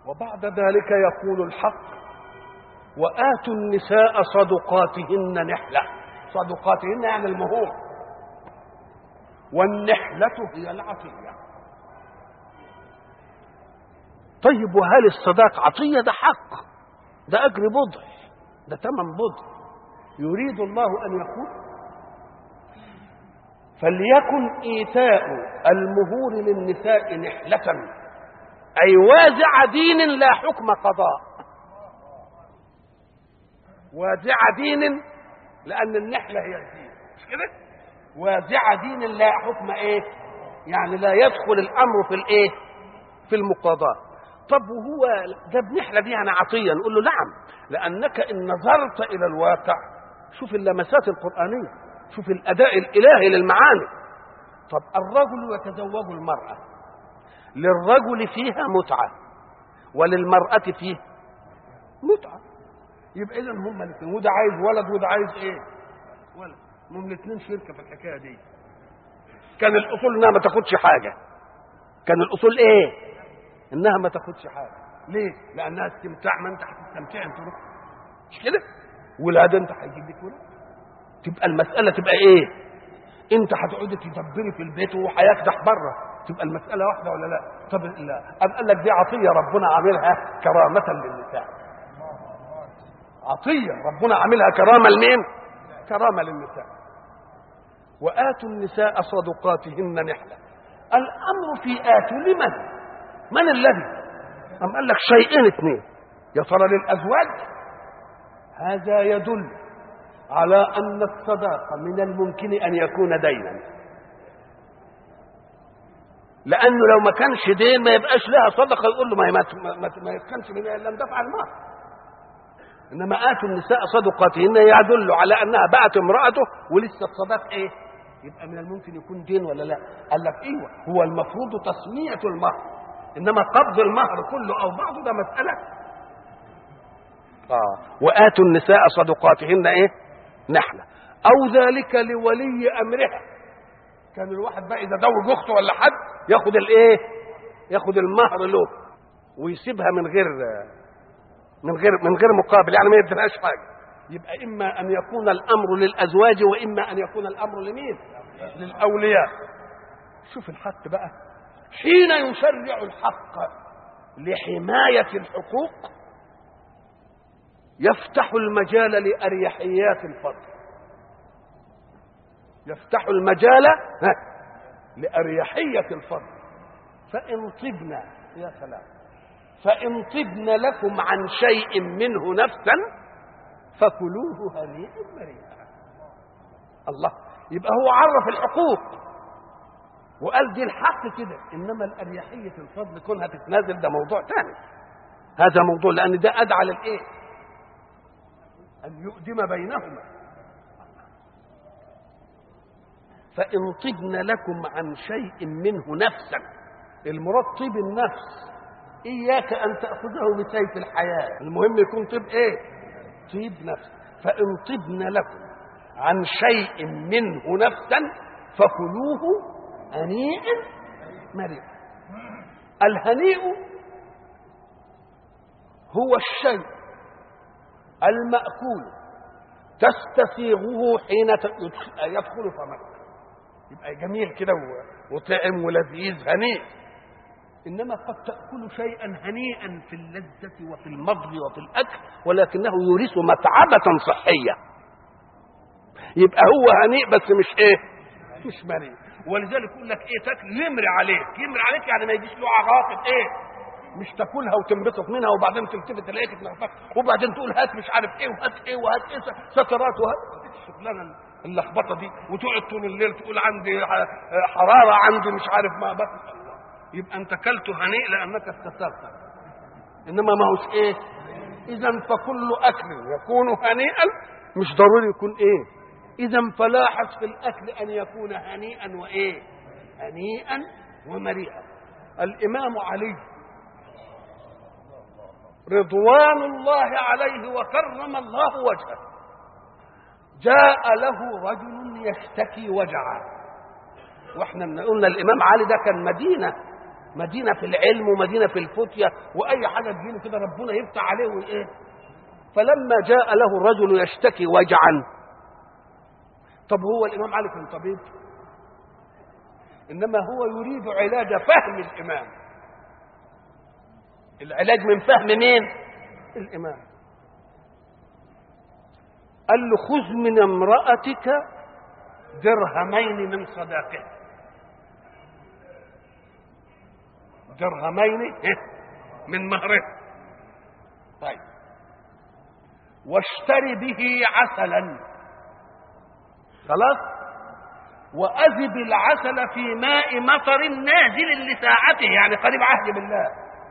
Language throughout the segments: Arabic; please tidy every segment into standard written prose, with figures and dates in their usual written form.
وبعد ذلك يقول الحق: وآتوا النساء صدقاتهن نحلة. صدقاتهن يعني المهور، والنحلة هي العطية. طيب وهل الصداق عطية؟ ده حق، ده أجر بضع، ده ثمن بضع. يريد الله أن يقول: فليكن إيتاء المهور للنساء نحلة، أي وازع دين لا حكم قضاء. وازع دين، لأن النحلة هي الدين، مش كده؟ وازع دين لا حكم إيه؟ يعني لا يدخل الأمر في الإيه؟ في المقاضاة. طب وهو جاب نحلة دي يعني عطية؟ نقول له نعم، لأنك إن نظرت إلى الواقع شوف اللمسات القرآنية، شوف الأداء الإلهي للمعاني. طب الرجل يتزوج المرأة، للرجل فيها متعة وللمرأة فيه متعة. يبقى إذن هما الاثنين، وده عايز ولد وده عايز إيه؟ ولد. هم الاثنين شركة في الحكاية دي. كان الأصول إنها ما تاخدش حاجة. كان الأصول إيه؟ إنها ما تاخدش حاجة. ليه؟ لأنها استمتاع، ما أنت هتستمتع أنت، مش كده؟ ولاد أنت هيجيب لك ولد. تبقى المسألة تبقى إيه؟ أنت هتقعدي تدبري في البيت وهو هيكدح بره، تبقى المسألة واحدة ولا لا؟ طب لا، أم قال لك دي عطية ربنا عاملها كرامة للنساء. عطية ربنا عاملها كرامة لمين؟ كرامة للنساء. وآتوا النساء صدقاتهن نحلة. الأمر في آتوا لمن؟ من الذي؟ أم قال لك شيئين اثنين، يا ترى للأزواج؟ هذا يدل على أن الصداق من الممكن أن يكون دينا، لأنه لو ما كانش دين ما يبقاش لها صدقة، يقول له ما يكونش من إلا دفع المهر. إنما آتوا النساء صدقاتهن يدل على أنها بقت امرأته ولسه الصداق إيه؟ يبقى من الممكن يكون دين ولا لا؟ قال لك إيوه، هو المفروض تسمية المهر، إنما قبض المهر كله أو بعضه ده مسألة. وآتوا النساء صدقاتهن إيه؟ نحلة، أو ذلك لولي أمرها. كان الواحد بقى إذا زوج أخته ولا حد ياخد الإيه؟ ياخد المهر له ويسيبها من غير مقابل، يعني ما يديلهاش حاجة. يبقى إما أن يكون الأمر للأزواج وإما أن يكون الأمر لمين؟ للأولياء. شوف الحق بقى، حين يشرع الحق لحماية الحقوق يفتح المجال لأريحيات الفضل، يفتح المجال لأريحية الفضل. فإن طبنا، يا سلام، فإن طبن لكم عن شيء منه نفسا فكلوه هنيئا مريئا. الله، يبقى هو عرف الحقوق وقال دي الحق كده، انما الاريحيه الفضل كونها تتنازل ده موضوع ثاني. هذا موضوع، لان ده ادعى للايه؟ ان يؤدم بينهما. فان طبن لكم عن شيء منه نفسا، المراد طيب النفس، اياك ان تاخذه بسيف الحياه، المهم يكون طيب ايه؟ طيب نفس. فان طبن لكم عن شيء منه نفسا فكلوه هنيئا مريئا. الهنيء هو الشيء المأكول تستسيغه حين يدخل فمك، يبقى جميل كده وطعم ولذيذ هنيء. إنما قد تأكل شيئا هنيئا في اللذة وفي المضغ وفي الأكل، ولكنه يورث متعبة صحية، يبقى هو هنيء بس مش إيه؟ مش مريء. ولذلك يقول لك إيه؟ تاكل يمري عليك، يمري عليك يعني ما يجيش له عواطف إيه؟ مش تاكلها وتنبسط منها وبعدين تلتفت تلاقيك تنفخ وبعدين تقول هات مش عارف إيه وهات إيه وهات إيه سترات وهات الشغلانة اللخبطة دي، وتقعد طول الليل تقول عندي حرارة، عندي مش عارف ما بس. يبقى انت كلته هنيء لانك استسرت، انما ما هوش ايه؟ اذا فكل اكل يكون هنيئا مش ضروري يكون ايه؟ اذا فلاحظ في الاكل ان يكون هنيئا وايه؟ هنيئا ومريئا. الامام علي رضوان الله عليه وكرم الله وجهه جاء له رجل يشتكي وجعا، واحنا قلنا الامام علي ده كان مدينه، مدينة في العلم ومدينة في الفتية، وأي حاجة تجيله كده ربنا يفتح عليه وإيه. فلما جاء له الرجل يشتكي وجعا، طب هو الإمام علي كان طبيب؟ إنما هو يريد علاج فهم الإمام، العلاج من فهم مين؟ الإمام. قال له خذ من امرأتك درهمين من صداقها، درهمين من مهره، طيب، واشتري به عسلا، خلاص، وأذب العسل في ماء مطر نازل لساعته، يعني قريب عهد بالله،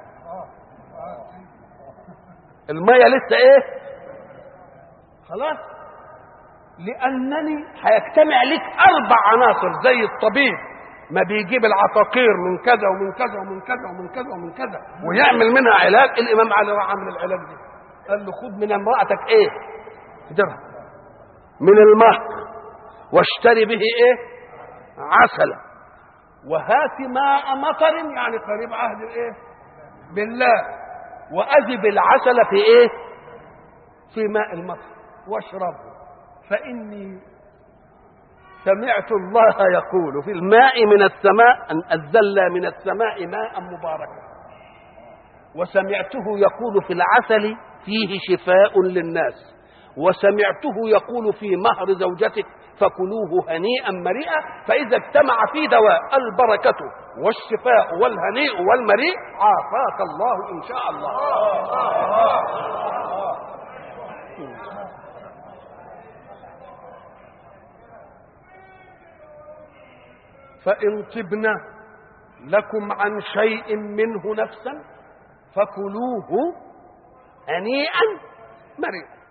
المية لسه ايه، خلاص، لأنني هيجتمع لك 4 عناصر زي الطبيب ما بيجيب العقاقير من كذا ومن كذا ومن كذا ومن كذا ومن كذا ويعمل منها علاج. الإمام علي راح عمل العلاج دي، قال له خذ من امرأتك ايه؟ درهم من المهر، واشتري به ايه؟ عسلا، وهات ماء مطر، يعني قريب عهد ايه؟ بالله، وأذب العسل في ايه؟ في ماء المطر واشربه، فإني سمعت الله يقول في الماء من السماء أن أنزلنا من السماء ماء مباركا، وسمعته يقول في العسل فيه شفاء للناس، وسمعته يقول في مهر زوجته فكلوه هنيئا مريئا، فإذا اجتمع في دواء البركة والشفاء والهنيء والمريء عافاك الله إن شاء الله. فإن طبن لكم عن شيء منه نفسا فكلوه هنيئا مريئا.